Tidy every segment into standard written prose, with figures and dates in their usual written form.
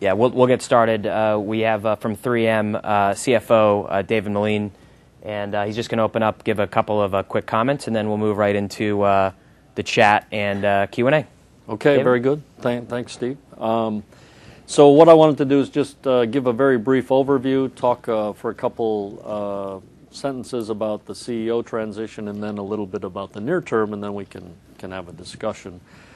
Yeah, we'll get started. We have from 3M CFO David Meline, and he's just going to open up, give a couple of quick comments, and then we'll move right into the chat and Q&A. Okay, David? very good. Thanks, Steve. So what I wanted to do is just give a very brief overview, talk for a couple sentences about the CEO transition, and then a little bit about the near term, and then we can have a discussion.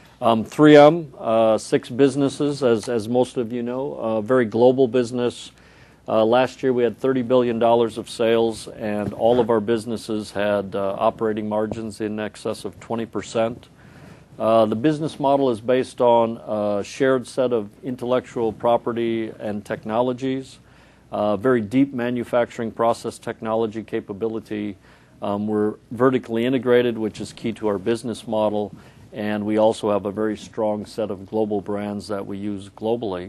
3M, 6 businesses, as most of you know, a very global business. Last year we had $30 billion of sales, and all of our businesses had operating margins in excess of 20%. The business model is based on a shared set of intellectual property and technologies, very deep manufacturing process technology capability. We're vertically integrated, which is key to our business model, and we also have a very strong set of global brands that we use globally.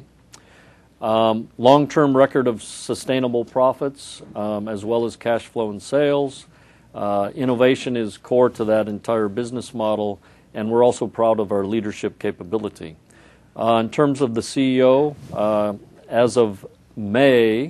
Long-term record of sustainable profits, as well as cash flow and sales. Innovation is core to that entire business model, and we're also proud of our leadership capability. In terms of the CEO, as of May,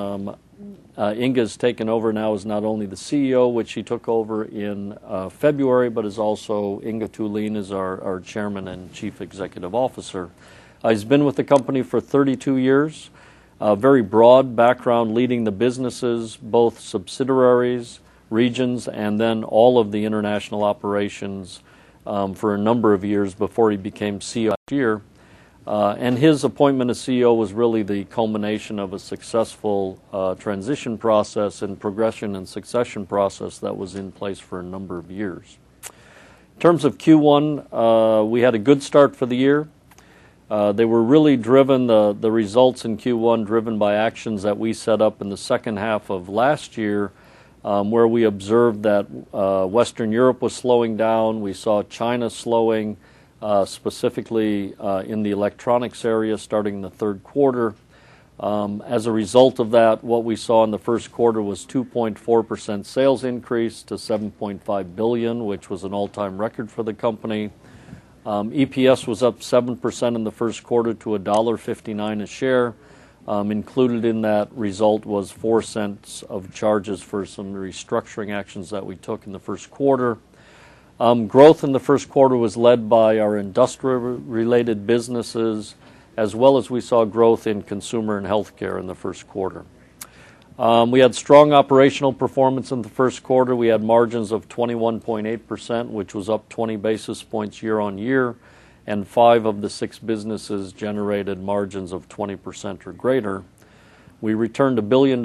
Inge's taken over now as not only the CEO, which she took over in February, but is also Inge Thulin is our Chairman and Chief Executive Officer. He's been with the company for 32 years, very broad background leading the businesses, both subsidiaries, regions, and then all of the international operations for a number of years before he became CEO last year. And his appointment as CEO was really the culmination of a successful transition process and progression and succession process that was in place for a number of years. In terms of Q1, we had a good start for the year. They were really driven, the results in Q1, driven by actions that we set up in the second half of last year, where we observed that Western Europe was slowing down. We saw China slowing, specifically in the electronics area starting in the third quarter. As a result of that, what we saw in the first quarter was 2.4% sales increase to $7.5 billion, which was an all-time record for the company. EPS was up 7% in the first quarter to $1.59 a share. Included in that result was 4 cents of charges for some restructuring actions that we took in the first quarter. Growth in the first quarter was led by our industrial-related businesses, as well as we saw growth in consumer and healthcare in the first quarter. We had strong operational performance in the first quarter. We had margins of 21.8%, which was up 20 basis points year on year, and 5 of the 6 businesses generated margins of 20% or greater. We returned $1 billion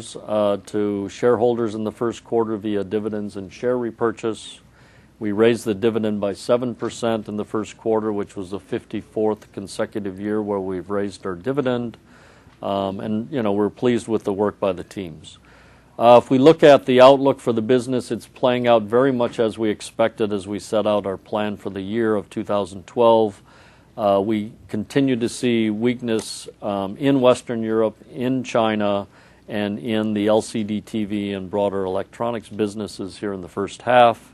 to shareholders in the first quarter via dividends and share repurchase. We raised the dividend by 7% in the first quarter, which was the 54th consecutive year where we've raised our dividend. And, you know, we're pleased with the work by the teams. If we look at the outlook for the business, it's playing out very much as we expected as we set out our plan for the year of 2012. We continue to see weakness in Western Europe, in China, and in the LCD TV and broader electronics businesses here in the first half.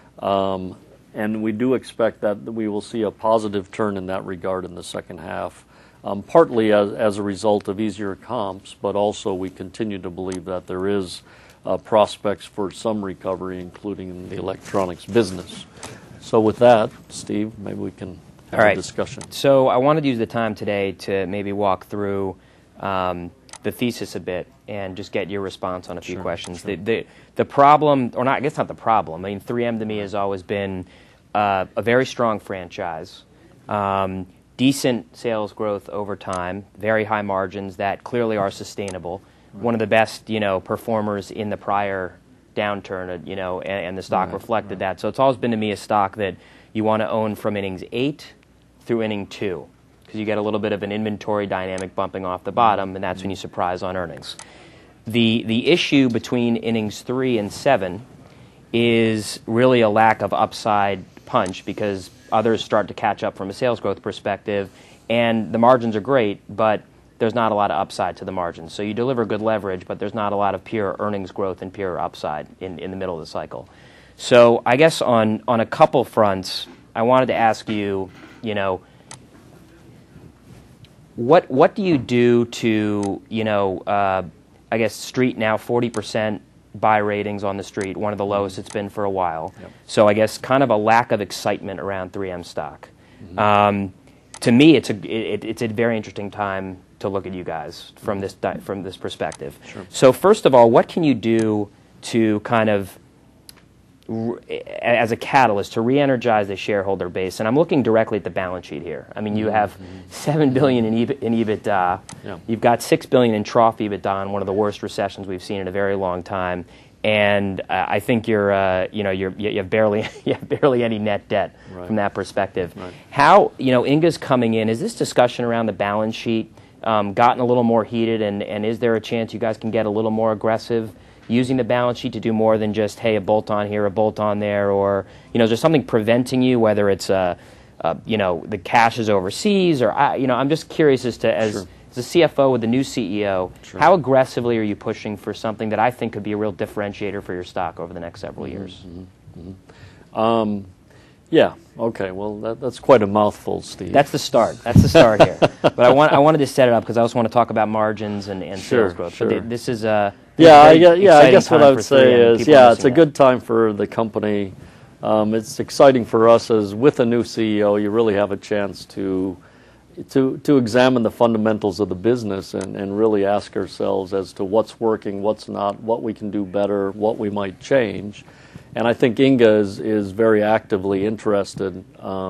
And we do expect that we will see a positive turn in that regard in the second half, partly as a result of easier comps, but also we continue to believe that there is prospects for some recovery, including in the electronics business. So with that, Steve, maybe we can have a discussion. So I wanted to use the time today to maybe walk through the thesis a bit and just get your response on a few questions. Sure. The problem, or not, I guess not the problem. I mean, 3M to me has always been a very strong franchise, decent sales growth over time, very high margins that clearly are sustainable. Right. One of the best, performers in the prior downturn, and the stock reflected that. So it's always been to me a stock that you want to own from innings 8 through inning 2. Because you get a little bit of an inventory dynamic bumping off the bottom, and that's when you surprise on earnings. The issue between innings 3 and 7 is really a lack of upside punch because others start to catch up from a sales growth perspective, and the margins are great, but there's not a lot of upside to the margins. So you deliver good leverage, but there's not a lot of pure earnings growth and pure upside in the middle of the cycle. So I guess on a couple fronts, I wanted to ask you, what do you do to, I guess Street now 40% buy ratings on the Street, one of the lowest it's been for a while. Yep. So I guess kind of a lack of excitement around 3M stock. To me, it's a very interesting time to look at you guys from this perspective. Sure. So first of all, what can you do to kind of as a catalyst to re-energize the shareholder base? And I'm looking directly at the balance sheet here. I mean, you have $7 billion in EBITDA. Yeah. You've got $6 billion in trough EBITDA in one of the worst recessions we've seen in a very long time. And I think you have barely any net debt from that perspective. Right. How, Inga's coming in, is this discussion around the balance sheet gotten a little more heated, and is there a chance you guys can get a little more aggressive using the balance sheet to do more than just, hey, a bolt-on here, a bolt-on there, or, is there something preventing you, whether it's, the cash is overseas, or, I'm just curious as to, as a CFO with the new CEO, how aggressively are you pushing for something that I think could be a real differentiator for your stock over the next several years? Yeah. Okay. Well, that's quite a mouthful, Steve. That's the start. That's the start here. But I wanted to set it up because I also want to talk about margins and sales growth. Sure. But this is I guess what I would say is, it's a good time for the company. It's exciting for us as with a new CEO, you really have a chance to examine the fundamentals of the business and really ask ourselves as to what's working, what's not, what we can do better, what we might change. And I think Inga is very actively interested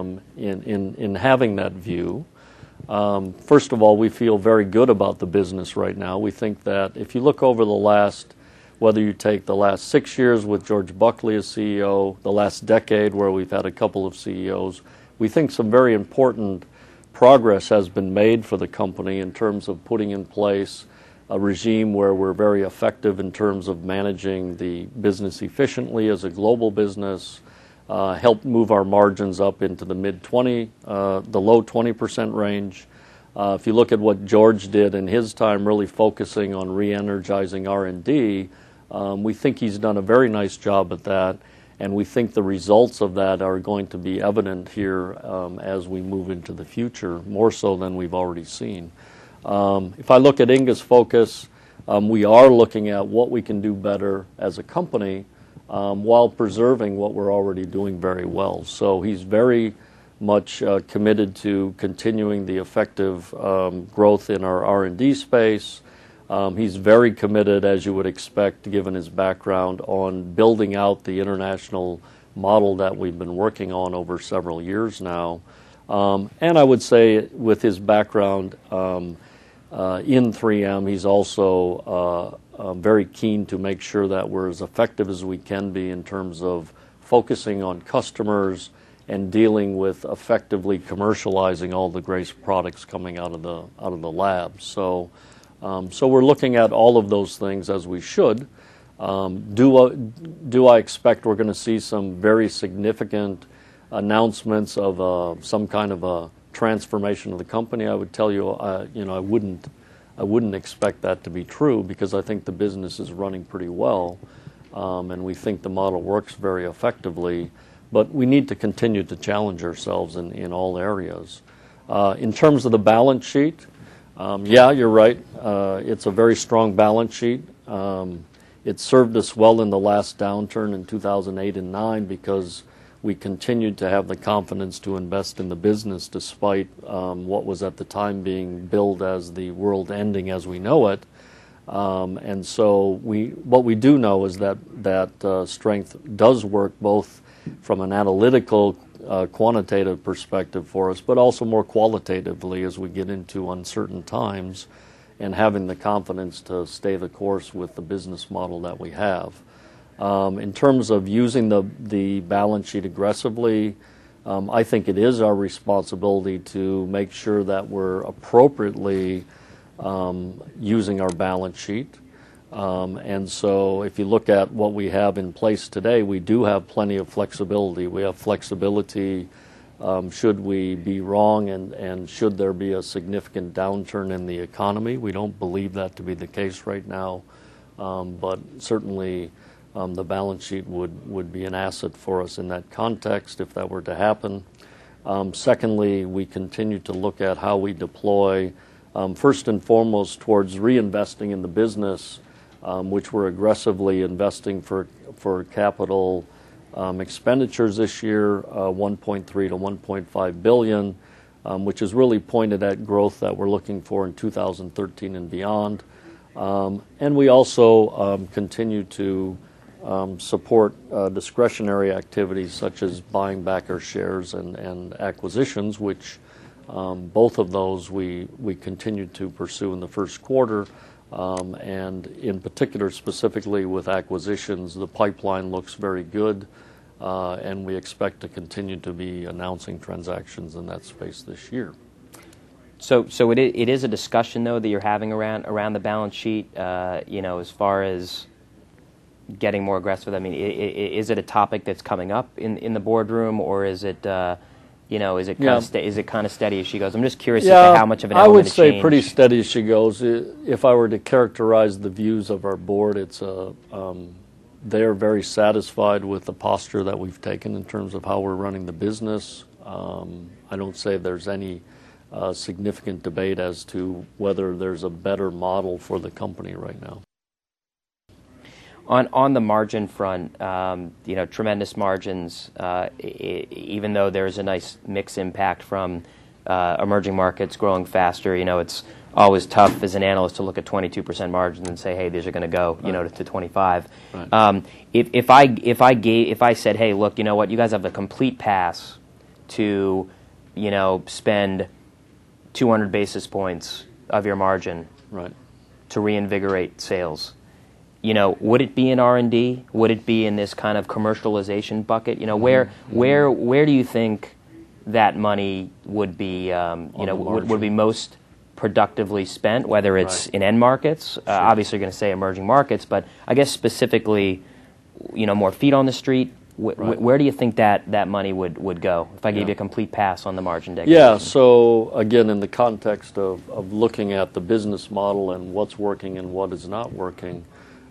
in having that view. First of all, we feel very good about the business right now. We think that if you look over the last, whether you take the last 6 years with George Buckley as CEO, the last decade where we've had a couple of CEOs, we think some very important progress has been made for the company in terms of putting in place a regime where we're very effective in terms of managing the business efficiently as a global business, helped move our margins up into the the low 20% range. If you look at what George did in his time, really focusing on re-energizing R&D, we think he's done a very nice job at that, and we think the results of that are going to be evident here as we move into the future, more so than we've already seen. If I look at Inga's focus, we are looking at what we can do better as a company while preserving what we're already doing very well. So he's very much committed to continuing the effective growth in our R&D space. He's very committed, as you would expect, given his background, on building out the international model that we've been working on over several years now. And I would say with his background in 3M, he's also very keen to make sure that we're as effective as we can be in terms of focusing on customers and dealing with effectively commercializing all the great products coming out of the lab. So we're looking at all of those things as we should. Do I expect we're going to see some very significant announcements of some kind of a transformation of the company? I would tell you, I wouldn't expect that to be true, because I think the business is running pretty well, and we think the model works very effectively. But we need to continue to challenge ourselves in all areas. In terms of the balance sheet, you're right. It's a very strong balance sheet. It served us well in the last downturn in 2008 and 2009 because we continued to have the confidence to invest in the business despite what was at the time being billed as the world ending as we know it. And so what we do know is that strength does work both from an analytical, quantitative perspective for us, but also more qualitatively as we get into uncertain times and having the confidence to stay the course with the business model that we have. In terms of using the balance sheet aggressively, I think it is our responsibility to make sure that we're appropriately using our balance sheet. And so if you look at what we have in place today, we do have plenty of flexibility. We have flexibility should we be wrong and should there be a significant downturn in the economy. We don't believe that to be the case right now, but certainly the balance sheet would be an asset for us in that context if that were to happen. Secondly, we continue to look at how we deploy first and foremost towards reinvesting in the business, which we're aggressively investing for capital expenditures this year, 1.3 to 1.5 billion, which is really pointed at growth that we're looking for in 2013 and beyond. And we also continue to support discretionary activities such as buying back our shares and acquisitions, which both of those we continue to pursue in the first quarter. And in particular, specifically with acquisitions, the pipeline looks very good, and we expect to continue to be announcing transactions in that space this year. So it is a discussion, though, that you're having around the balance sheet, as far as getting more aggressive. I mean, is it a topic that's coming up in the boardroom, or is it, is it kind of steady as she goes? I'm just curious as to how much of an element I would say change. pretty steady as she goes. If I were to characterize the views of our board, it's they're very satisfied with the posture that we've taken in terms of how we're running the business. I don't say there's any significant debate as to whether there's a better model for the company right now. On the margin front, tremendous margins, even though there's a nice mix impact from emerging markets growing faster. It's always tough as an analyst to look at 22% margins and say, hey, these are going to go, to 25. Right. If I said, hey, look, you know what, you guys have a complete pass to, spend 200 basis points of your margin, right, to reinvigorate sales. Would it be in R&D? Would it be in this kind of commercialization bucket? Where do you think that money would be? Would be most productively spent? Whether it's in end markets, sure. Obviously, you're going to say emerging markets, but I guess specifically, more feet on the street. Where do you think that money would go? If I gave you a complete pass on the margin degradation. Yeah. So again, in the context of looking at the business model and what's working and what is not working.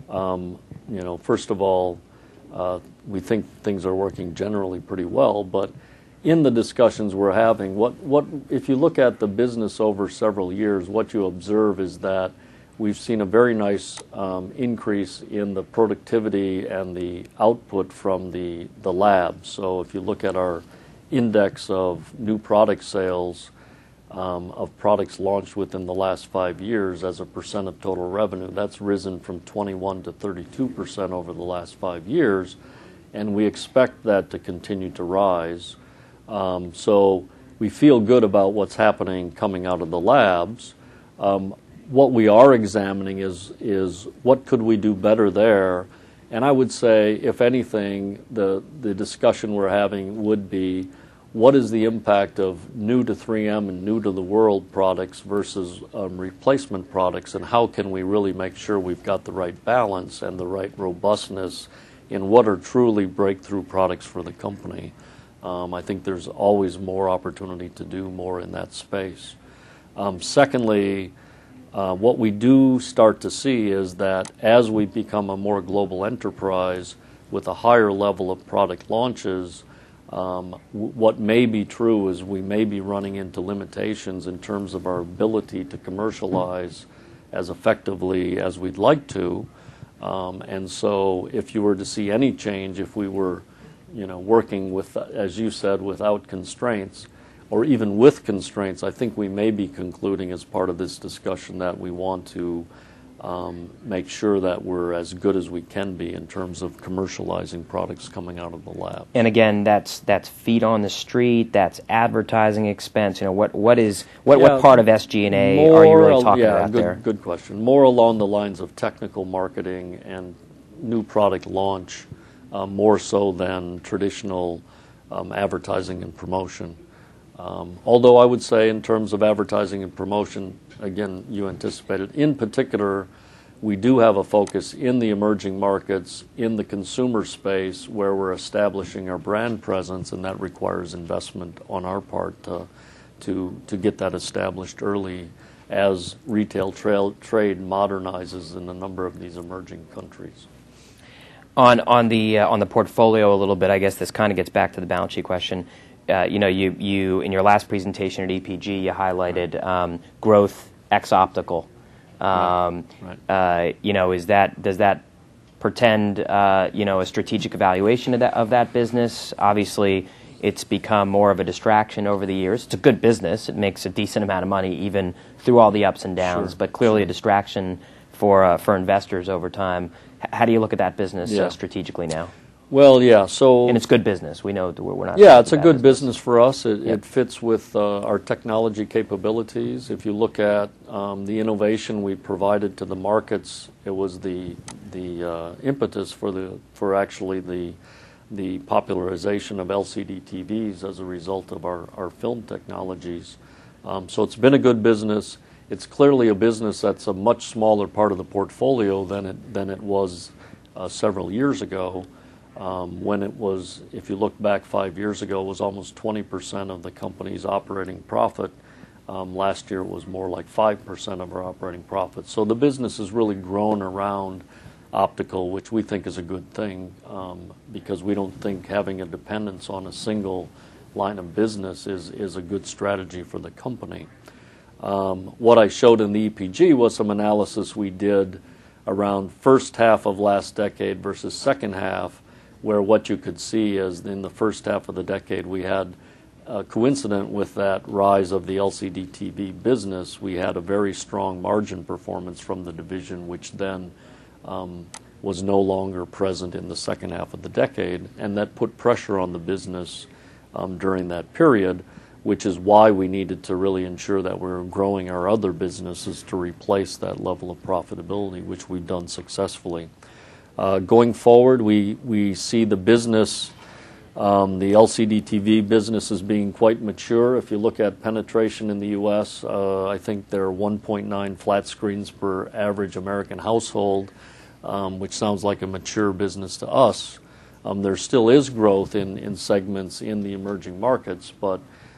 First of all, we think things are working generally pretty well, but in the discussions we're having, what if you look at the business over several years, what you observe is that we've seen a very nice increase in the productivity and the output from the lab. So if you look at our index of new product sales, of products launched within the last 5 years as a percent of total revenue, that's risen from 21 to 32% over the last 5 years, and we expect that to continue to rise. So we feel good about what's happening coming out of the labs. What we are examining is what could we do better there, and I would say, if anything, the discussion we're having would be, what is the impact of new to 3M and new to the world products versus replacement products, and how can we really make sure we've got the right balance and the right robustness in what are truly breakthrough products for the company? I think there's always more opportunity to do more in that space. Secondly, what we do start to see is that as we become a more global enterprise with a higher level of product launches, what may be true is we may be running into limitations in terms of our ability to commercialize as effectively as we'd like to. And so if you were to see any change, if we were working with, as you said, without constraints, or even with constraints, I think we may be concluding as part of this discussion that we want to make sure that we're as good as we can be in terms of commercializing products coming out of the lab. And again, that's feet on the street, that's advertising expense. What part of SG&A are you really talking about there? Good question. More along the lines of technical marketing and new product launch, more so than traditional advertising and promotion. Although I would say in terms of advertising and promotion, again, you anticipated, in particular, we do have a focus in the emerging markets, in the consumer space, where we're establishing our brand presence, and that requires investment on our part to get that established early as retail trade modernizes in a number of these emerging countries. On the portfolio a little bit, I guess this kind of gets back to the balance sheet question. You in your last presentation at EPG, you highlighted growth X optical. Right. Does that portend a strategic evaluation of that business? Obviously, it's become more of a distraction over the years. It's a good business. It makes a decent amount of money even through all the ups and downs, Sure. but clearly a distraction for investors over time. How do you look at that business strategically now? Well, yeah. So, and it's good business. We know we're not. Yeah, it's a good business for us. It fits with our technology capabilities. If you look at the innovation we provided to the markets, it was the impetus for actually the popularization of LCD TVs as a result of our film technologies. So it's been a good business. It's clearly a business that's a much smaller part of the portfolio than it was several years ago. When it was, if you look back 5 years ago, it was almost 20% of the company's operating profit. Last year it was more like 5% of our operating profit. So the business has really grown around optical, which we think is a good thing, because we don't think having a dependence on a single line of business is a good strategy for the company. What I showed in the EPG was some analysis we did around first half of last decade versus second half, where what you could see is in the first half of the decade we had, coincident with that rise of the LCD TV business, we had a very strong margin performance from the division, which then was no longer present in the second half of the decade, and that put pressure on the business during that period, which is why we needed to really ensure that we're growing our other businesses to replace that level of profitability, which we've done successfully. Going forward, we see the business, the LCD TV business, as being quite mature. If you look at penetration in the U.S., I think there are 1.9 flat screens per average American household, which sounds like a mature business to us. There still is growth in segments in the emerging markets, but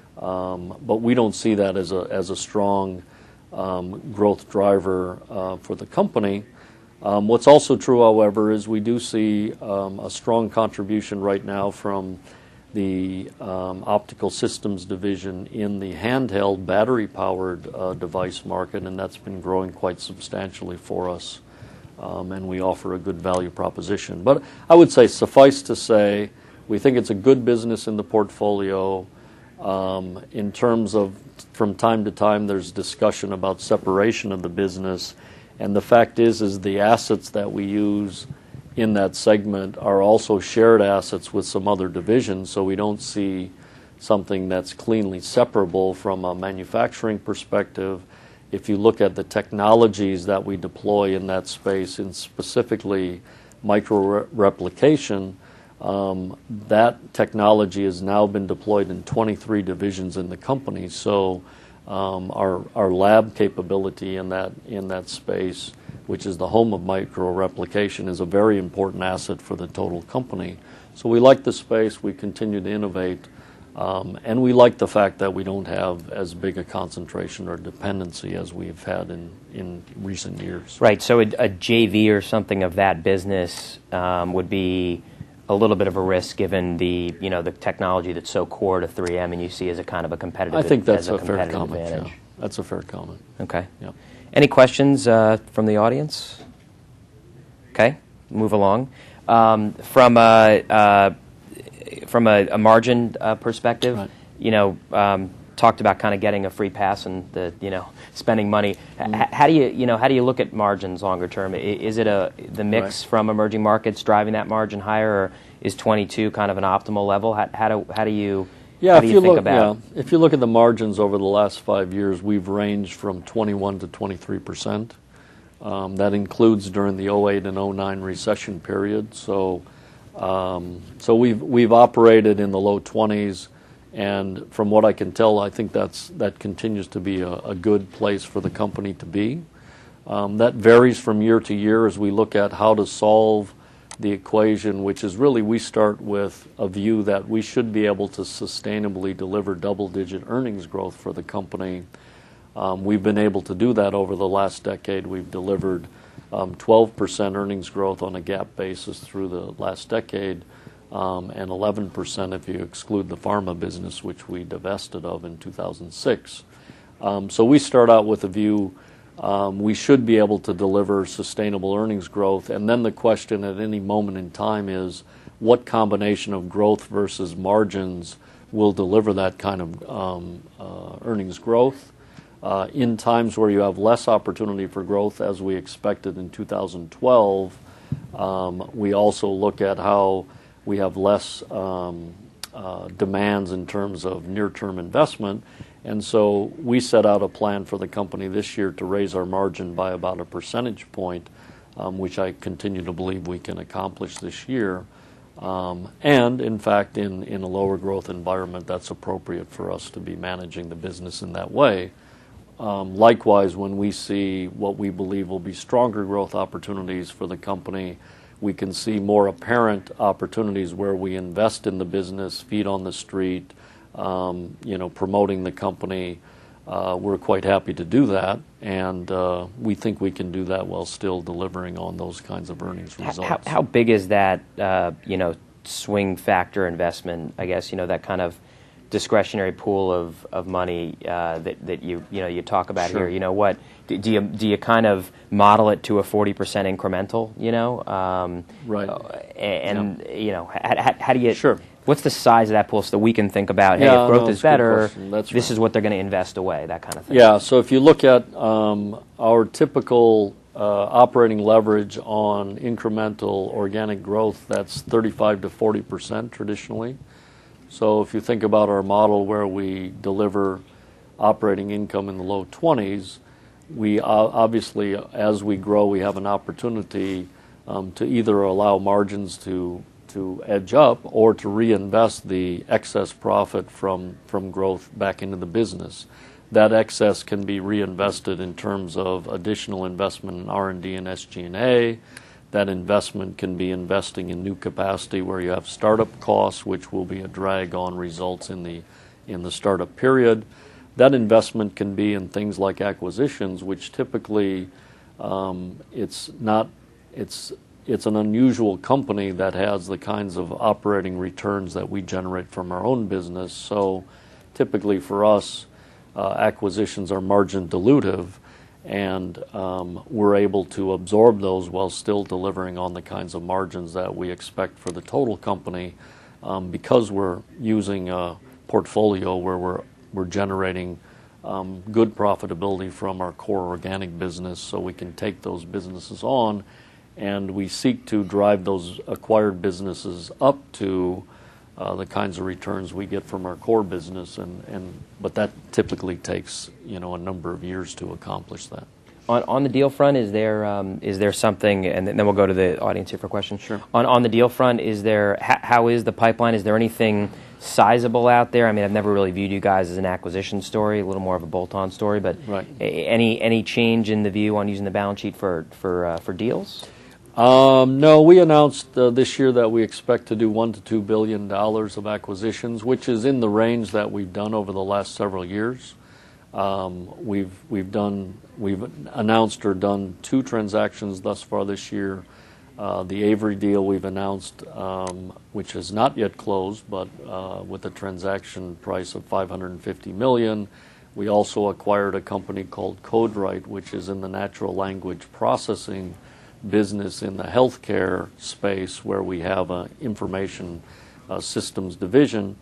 we don't see that as a strong growth driver for the company. What's also true, however, is we do see a strong contribution right now from the optical systems division in the handheld battery-powered device market, and that's been growing quite substantially for us, and we offer a good value proposition. But I would say, suffice to say, we think it's a good business in the portfolio. In terms of, from time to time, there's discussion about separation of the business. And the fact is the assets that we use in that segment are also shared assets with some other divisions, so we don't see something that's cleanly separable from a manufacturing perspective. If you look at the technologies that we deploy in that space, and specifically micro-replication, that technology has now been deployed in 23 divisions in the company. So our lab capability in that space, which is the home of micro-replication, is a very important asset for the total company. So we like the space, we continue to innovate, and we like the fact that we don't have as big a concentration or dependency as we've had in recent years. Right, so a JV or something of that business would be a little bit of a risk, given the technology that's so core to 3M, and you see as a kind of a competitive. I think that's a fair competitive comment. advantage. Yeah. That's a fair comment. Okay. Yeah. Any questions from the audience? Okay, move along. From a margin perspective, right. Talked about kind of getting a free pass and spending money. How do you look at margins longer term? Is it the mix right. from emerging markets driving that margin higher, or is 22 kind of an optimal level? How do you think about? Yeah. If you look at the margins over the last 5 years, we've ranged from 21 to 23%. That includes during the 08 and 09 recession period. So we've operated in the low 20s. And from what I can tell, I think that continues to be a good place for the company to be. That varies from year to year as we look at how to solve the equation, which is really, we start with a view that we should be able to sustainably deliver double-digit earnings growth for the company. We've been able to do that over the last decade. We've delivered 12% earnings growth on a GAAP basis through the last decade. And 11% if you exclude the pharma business, which we divested of in 2006. So we start out with a view we should be able to deliver sustainable earnings growth, and then the question at any moment in time is what combination of growth versus margins will deliver that kind of earnings growth. In times where you have less opportunity for growth, as we expected in 2012, we also look at how we have less demands in terms of near-term investment. And so we set out a plan for the company this year to raise our margin by about a percentage point, which I continue to believe we can accomplish this year. And in fact, in a lower growth environment, that's appropriate for us to be managing the business in that way. Likewise, when we see what we believe will be stronger growth opportunities for the company, we can see more apparent opportunities where we invest in the business, feet on the street, promoting the company. We're quite happy to do that, and we think we can do that while still delivering on those kinds of earnings results. How big is that, swing factor investment? I guess that kind of discretionary pool of money that you talk about Sure. here. What do you kind of model it to a 40% incremental? Right. How do you? Sure. What's the size of that pool so that we can think about, hey, Yeah, if growth no, is it's a good better, question. That's this right. is what they're going to invest away, that kind of thing. Yeah, so if you look at our typical operating leverage on incremental organic growth, that's 35 to 40% traditionally. So if you think about our model where we deliver operating income in the low 20s, we obviously, as we grow, we have an opportunity to either allow margins to edge up or to reinvest the excess profit from growth back into the business. That excess can be reinvested in terms of additional investment in R&D and SG&A. That investment can be investing in new capacity where you have startup costs, which will be a drag on results in the startup period. That investment can be in things like acquisitions, which typically it's an unusual company that has the kinds of operating returns that we generate from our own business. So typically for us, acquisitions are margin dilutive, and we're able to absorb those while still delivering on the kinds of margins that we expect for the total company, because we're using a portfolio where we're generating good profitability from our core organic business, so we can take those businesses on, and we seek to drive those acquired businesses up to the kinds of returns we get from our core business, but that typically takes a number of years to accomplish that. On the deal front, is there something, and then we'll go to the audience here for questions. Sure. On the deal front, how is the pipeline? Is there anything sizable out there? I mean, I've never really viewed you guys as an acquisition story, a little more of a bolt-on story, but Right. Any change in the view on using the balance sheet for deals? No, we announced this year that we expect to do $1 to $2 billion of acquisitions, which is in the range that we've done over the last several years. We've announced or done 2 transactions thus far this year. The Avery deal we've announced, which has not yet closed, but with a transaction price of $550 million. We also acquired a company called CodeWrite, which is in the natural language processing business in the healthcare space, where we have an information systems division.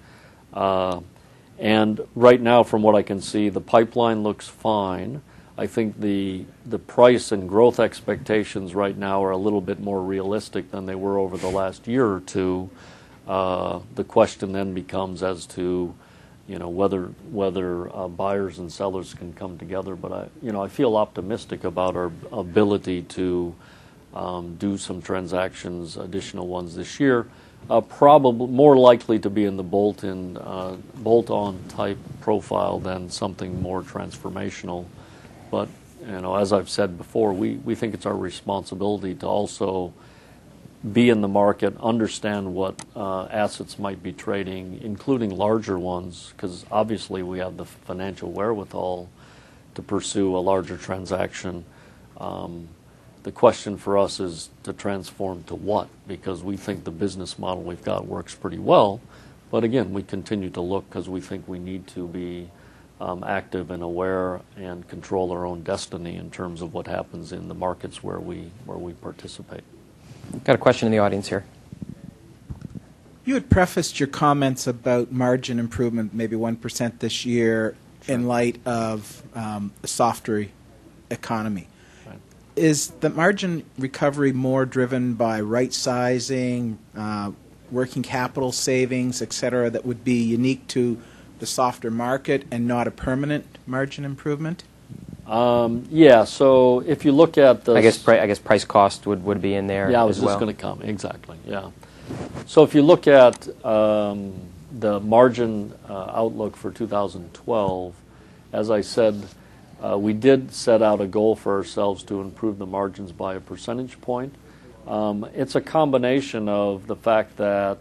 And right now, from what I can see, the pipeline looks fine. I think the price and growth expectations right now are a little bit more realistic than they were over the last year or two. The question then becomes as to whether buyers and sellers can come together. But I feel optimistic about our ability to do some transactions, additional ones this year. Probably more likely to be in the bolt-on type profile than something more transformational. But as I've said before, we think it's our responsibility to also be in the market, understand what assets might be trading, including larger ones, because obviously we have the financial wherewithal to pursue a larger transaction. The question for us is to transform to what, because we think the business model we've got works pretty well. But again, we continue to look because we think we need to be active and aware and control our own destiny in terms of what happens in the markets where we participate. Got a question in the audience here. You had prefaced your comments about margin improvement, maybe 1% this year, in light of a softer economy. Right. Is the margin recovery more driven by right-sizing, working capital savings, et cetera, that would be unique to the softer market and not a permanent margin improvement? Yeah, so if you look at the... I guess price cost would be in there as well. Yeah, I was just going to come. Exactly, yeah. So if you look at the margin outlook for 2012, as I said, we did set out a goal for ourselves to improve the margins by a percentage point. It's a combination of the fact that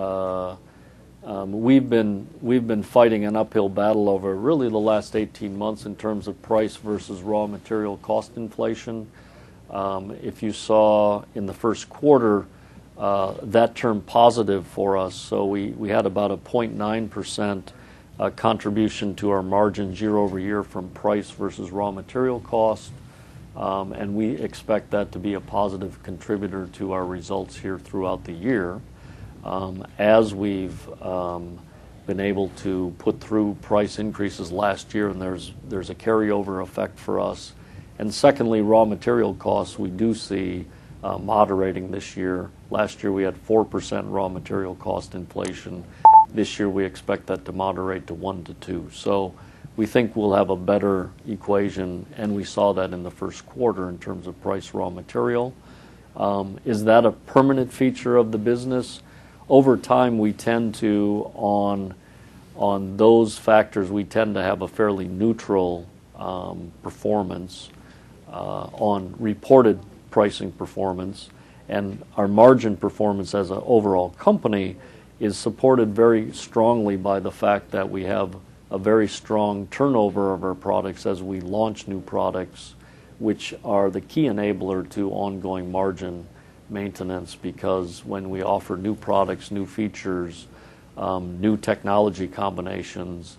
we've been fighting an uphill battle over really the last 18 months in terms of price versus raw material cost inflation. If you saw in the first quarter, that turned positive for us. So we had about a 0.9% contribution to our margins year over year from price versus raw material cost. And we expect that to be a positive contributor to our results here throughout the year. As we've been able to put through price increases last year, and there's a carryover effect for us. And secondly, raw material costs we do see moderating this year. Last year we had 4% raw material cost inflation. This year we expect that to moderate to 1 to 2. So we think we'll have a better equation, and we saw that in the first quarter in terms of price raw material. Is that a permanent feature of the business? Over time, we tend to, on those factors, we tend to have a fairly neutral performance on reported pricing performance, and our margin performance as an overall company is supported very strongly by the fact that we have a very strong turnover of our products as we launch new products, which are the key enabler to ongoing margin maintenance, because when we offer new products, new features, new technology combinations,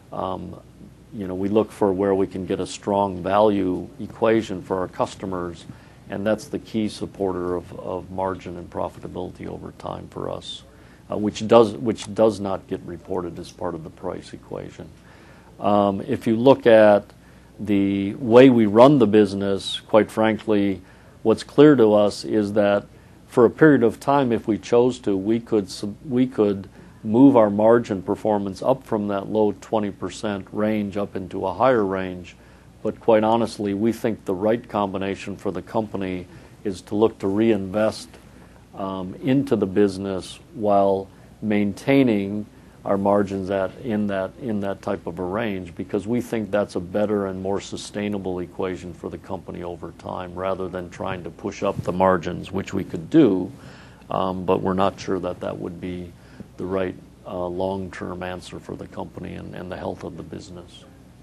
we look for where we can get a strong value equation for our customers, and that's the key supporter of margin and profitability over time for us, which does not get reported as part of the price equation. If you look at the way we run the business, quite frankly, what's clear to us is that for a period of time, if we chose to, we could move our margin performance up from that low 20% range up into a higher range. But quite honestly, we think the right combination for the company is to look to reinvest into the business while maintaining our margins in that type of a range, because we think that's a better and more sustainable equation for the company over time, rather than trying to push up the margins, which we could do, but we're not sure that would be the right long-term answer for the company and the health of the business.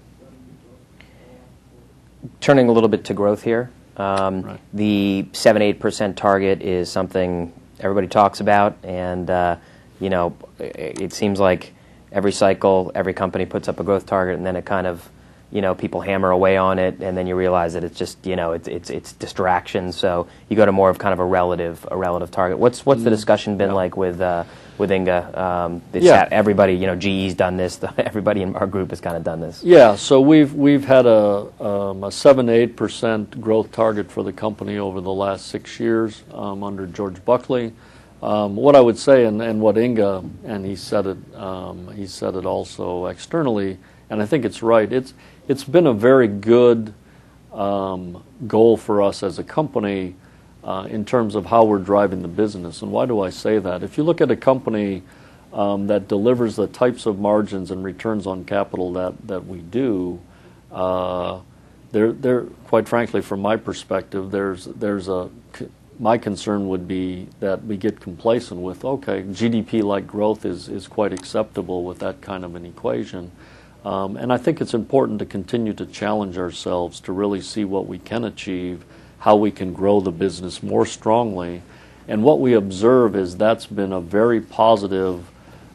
Turning a little bit to growth here, Right. The 7-8% target is something everybody talks about, and it seems like every cycle, every company puts up a growth target, and then it kind of, people hammer away on it, and then you realize that it's just, it's distraction. So you go to more of kind of a relative target. What's the discussion been like with Inga? Everybody, GE's done this. Everybody in our group has kind of done this. Yeah. So we've had a 7-8% growth target for the company over the last 6 years under George Buckley. What I would say, and what Inga, and he said it also externally, and I think it's right. It's been a very good goal for us as a company in terms of how we're driving the business. And why do I say that? If you look at a company that delivers the types of margins and returns on capital that we do, they're quite frankly, from my perspective, my concern would be that we get complacent with, okay, GDP-like growth is quite acceptable with that kind of an equation. And I think it's important to continue to challenge ourselves to really see what we can achieve, how we can grow the business more strongly. And what we observe is that's been a very positive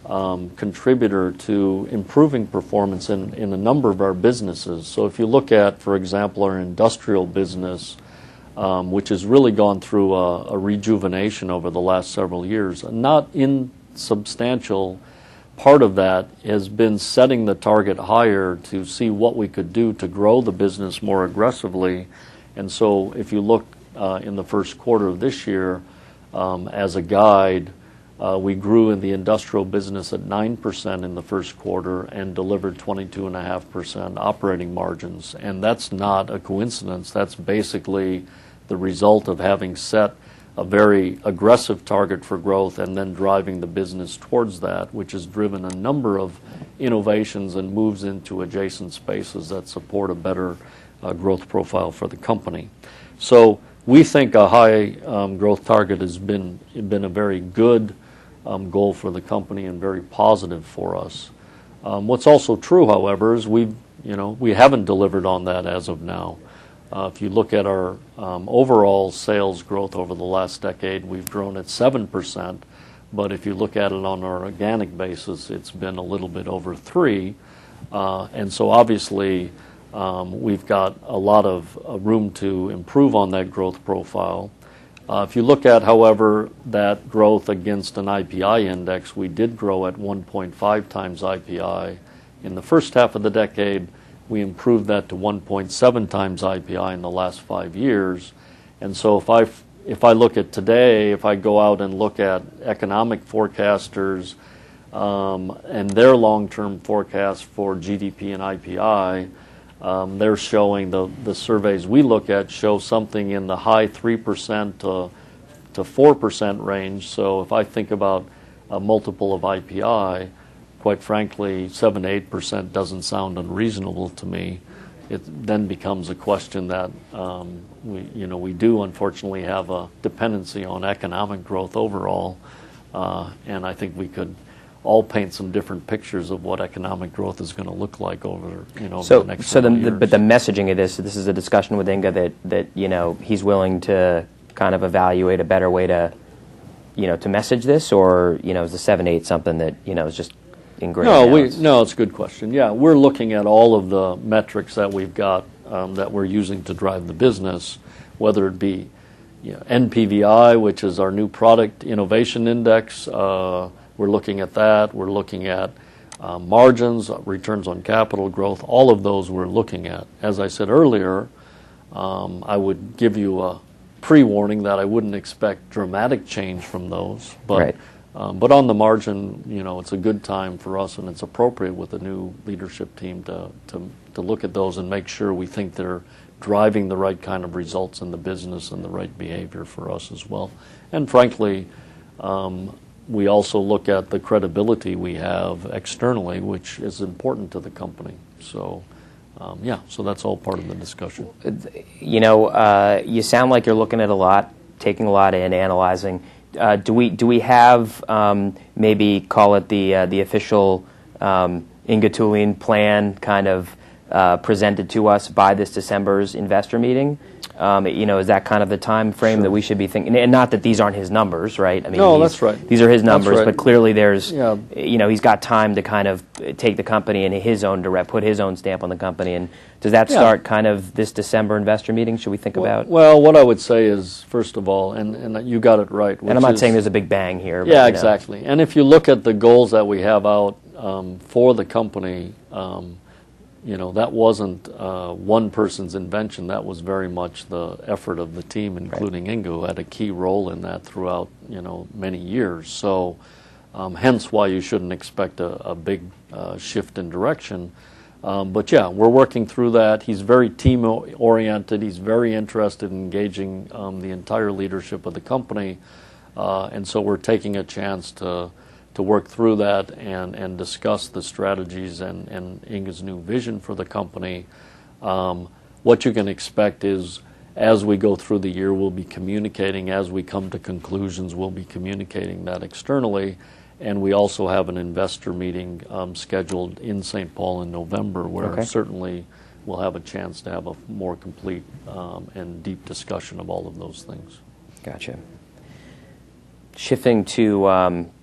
contributor to improving performance in a number of our businesses. So if you look at, for example, our industrial business, which has really gone through a rejuvenation over the last several years, a not insubstantial part of that has been setting the target higher to see what we could do to grow the business more aggressively. And so if you look in the first quarter of this year, as a guide, we grew in the industrial business at 9% in the first quarter and delivered 22.5% operating margins. And that's not a coincidence. That's basically the result of having set a very aggressive target for growth and then driving the business towards that, which has driven a number of innovations and moves into adjacent spaces that support a better growth profile for the company. So we think a high growth target has been a very good goal for the company and very positive for us. What's also true, however, is we haven't delivered on that as of now. If you look at our overall sales growth over the last decade, we've grown at 7%, but if you look at it on our organic basis, it's been a little bit over 3%. And so obviously we've got a lot of room to improve on that growth profile. If you look at, however, that growth against an IPI index, we did grow at 1.5 times IPI. In the first half of the decade, we improved that to 1.7 times IPI in the last 5 years. And so if I look at today, if I go out and look at economic forecasters and their long-term forecast for GDP and IPI, they're showing, the surveys we look at show something in the high 3% to 4% range. So if I think about a multiple of IPI, quite frankly, 7 to 8% doesn't sound unreasonable to me. It then becomes a question that we do unfortunately have a dependency on economic growth overall, and I think we could all paint some different pictures of what economic growth is going to look like over the next several years. But the messaging of this is a discussion with Inge that he's willing to kind of evaluate a better way to message this, or is the 7-8 something that is just ingrained? No, it's a good question. Yeah, we're looking at all of the metrics that we've got that we're using to drive the business, whether it be NPVI, which is our new product innovation index. We're looking at that. We're looking at margins, returns on capital growth. All of those we're looking at. As I said earlier, I would give you a pre-warning that I wouldn't expect dramatic change from those. But, right. But on the margin, it's a good time for us, and it's appropriate with the new leadership team to look at those and make sure we think they're driving the right kind of results in the business and the right behavior for us as well. And frankly, we also look at the credibility we have externally, which is important to the company. So, so that's all part of the discussion. You sound like you're looking at a lot, taking a lot in, analyzing. Do we have maybe call it the official Inge Thulin plan kind of presented to us by this December's investor meeting? Is that kind of the time frame that we should be thinking? And not that these aren't his numbers, right? I mean, no, that's right. These are his numbers, right. But clearly there's, he's got time to kind of take the company in his own direct, put his own stamp on the company. And does that start kind of this December investor meeting? Should we think about? Well, what I would say is, first of all, and you got it right. And I'm not saying there's a big bang here. Yeah, but, exactly. And if you look at the goals that we have out for the company, that wasn't one person's invention. That was very much the effort of the team, including Inge, who had a key role in that throughout, many years. So, hence why you shouldn't expect a big shift in direction. But yeah, we're working through that. He's very team-oriented. He's very interested in engaging the entire leadership of the company. And so we're taking a chance to work through that and discuss the strategies and Inge's new vision for the company. What you can expect is, as we go through the year, we'll be communicating. As we come to conclusions, we'll be communicating that externally. And we also have an investor meeting scheduled in St. Paul in November, where certainly we'll have a chance to have a more complete and deep discussion of all of those things. Gotcha. Shifting to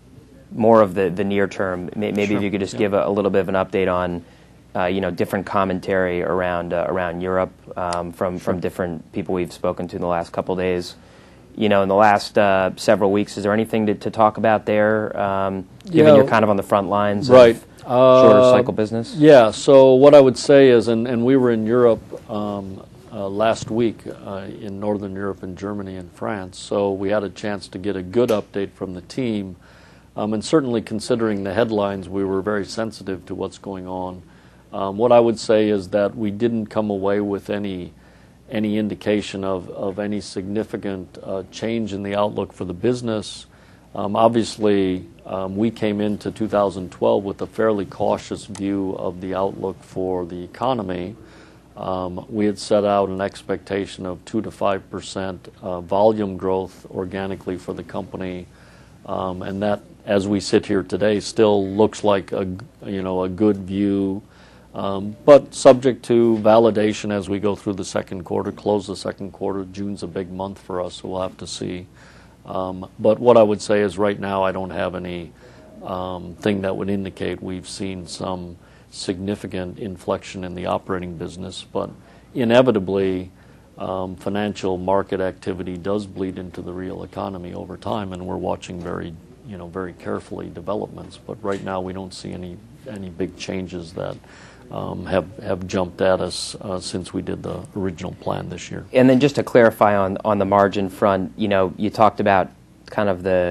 more of the near term. Maybe Sure. if you could just Yeah. give a little bit of an update on, different commentary around Europe from different people we've spoken to in the last couple of days. In the last several weeks, is there anything to talk about there, given Yeah. you're kind of on the front lines Right. of shorter cycle business? Yeah, so what I would say is, and we were in Europe last week, in Northern Europe, in Germany and France, so we had a chance to get a good update from the team. And certainly considering the headlines, we were very sensitive to what's going on. What I would say is that we didn't come away with any indication of any significant change in the outlook for the business. Obviously, we came into 2012 with a fairly cautious view of the outlook for the economy. We had set out an expectation of 2 to 5% volume growth organically for the company, and that, as we sit here today, still looks like a good view. But subject to validation as we go through the second quarter, close the second quarter. June's a big month for us, so we'll have to see. But what I would say is right now I don't have any thing that would indicate we've seen some significant inflection in the operating business. But inevitably, financial market activity does bleed into the real economy over time, and we're watching very carefully developments. But right now we don't see any big changes that have jumped at us since we did the original plan this year. And then just to clarify on the margin front, you talked about kind of the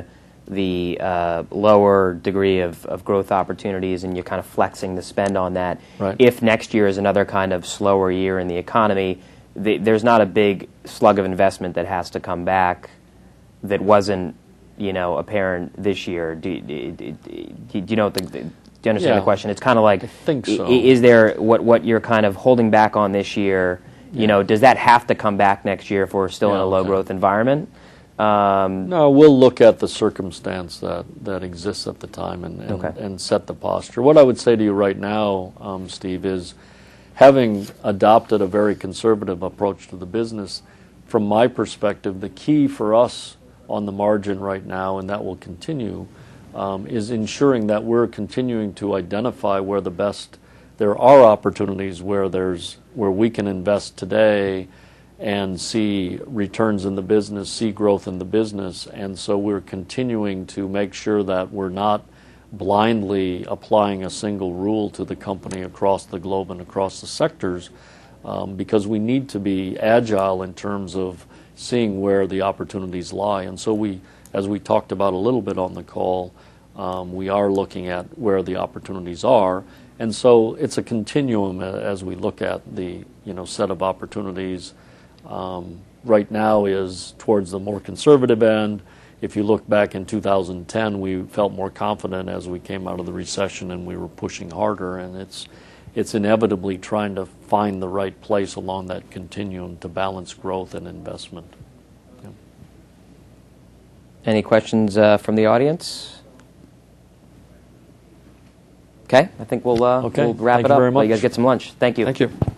lower degree of growth opportunities, and you're kind of flexing the spend on that. Right. If next year is another kind of slower year in the economy, there's not a big slug of investment that has to come back that wasn't apparent this year. Do you know do you understand Yeah. the question? It's kind of like, I think so. Is there what you're kind of holding back on this year? Does that have to come back next year if we're still in a low growth environment? No, we'll look at the circumstance that exists at the time and set the posture. What I would say to you right now, Steve, is having adopted a very conservative approach to the business, from my perspective, the key for us on the margin right now, and that will continue, is ensuring that we're continuing to identify where there are opportunities where we can invest today and see returns in the business, see growth in the business. And so we're continuing to make sure that we're not blindly applying a single rule to the company across the globe and across the sectors, because we need to be agile in terms of seeing where the opportunities lie. And so as we talked about a little bit on the call, we are looking at where the opportunities are. And so it's a continuum as we look at the set of opportunities. Right now is towards the more conservative end. If you look back in 2010, we felt more confident as we came out of the recession, and we were pushing harder. And it's inevitably trying to find the right place along that continuum to balance growth and investment. Yeah. Any questions from the audience? Okay, I think we'll wrap Thank it you up. very Let you much. guys get some lunch. Thank you. Thank you.